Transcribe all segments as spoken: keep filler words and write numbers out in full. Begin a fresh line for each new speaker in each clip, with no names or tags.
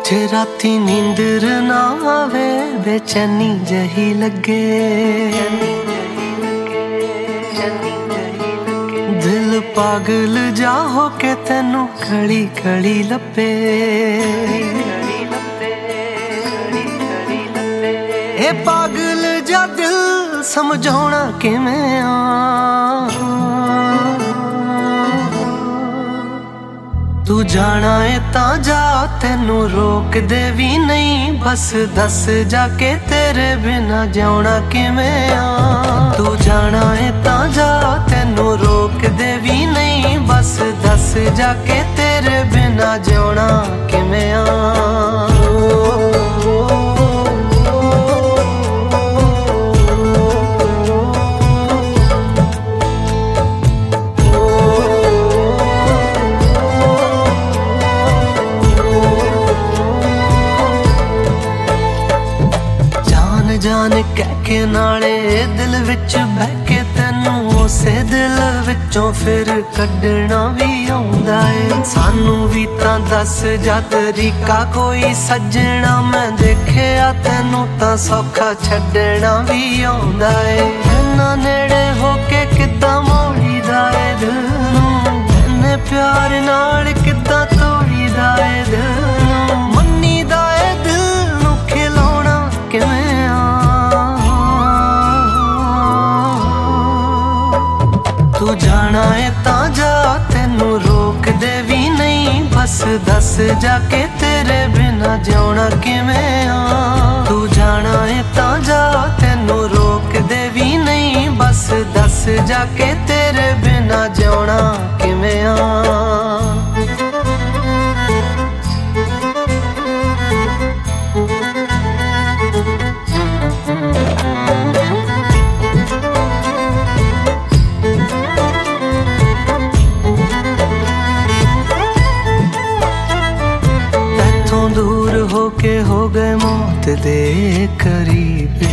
जे राती नींदर ना आवे बेचैनी जही लगे, दिल पागल जा हो के तेनू खड़ी खड़ी लपे। ए पागल जा दिल समझाउणा किवें आ, तू जाना है तां जा तेनू रोक दे भी नहीं, बस दस जाके तेरे बिना जाना किवें आ। तू जाना है तां जा तेनू रोक दे भी नहीं, बस दस जाके तेरे बिना जाना किवें आ। जान कह के नाले दिल विच बह के तेनू उसे दिल विचों फिर कड्डना भी आउंदा है। सानू भी तां दस जा तरीका कोई सजना, मैं देखिया तेनू तां सौखा छड्डना भी आउंदा है। इन्ना नेड़े होके किद्दां मोड़ीदा है दिल नूं, इन्ने प्यार नाल किद्दां तोड़ीदा है दिल नूं। मन्नीदा है दिल नूं खिलाउणा किवें तू जाना है तां जा तेनू रोक दे भी नहीं, बस दस जाके तेरे बिना जाना किवें आ। तू जाना है तां जा तेनू रोक दे भी नहीं, बस दस जाके तेरे बिना जाना किवें आ। दूर होके हो गए मौत दे करीबे,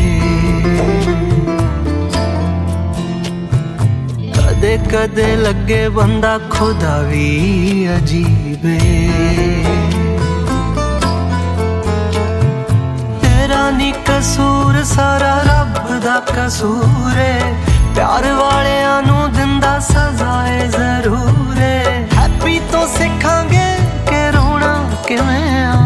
कदे कदे लगे बंदा खुदा भी अजीबे। तेरा नी कसूर सारा रब दा कसूर है, प्यार वालियां नू दिंदा सजा है जरूर है। हैप्पी तो सिखांगे के रोना किवें आ,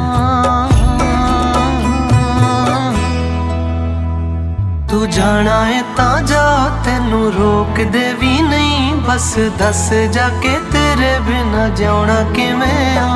तू जाना है तां जा तेनू रोक दे भी नहीं, बस दस जाके तेरे बिना जाना किवें आ।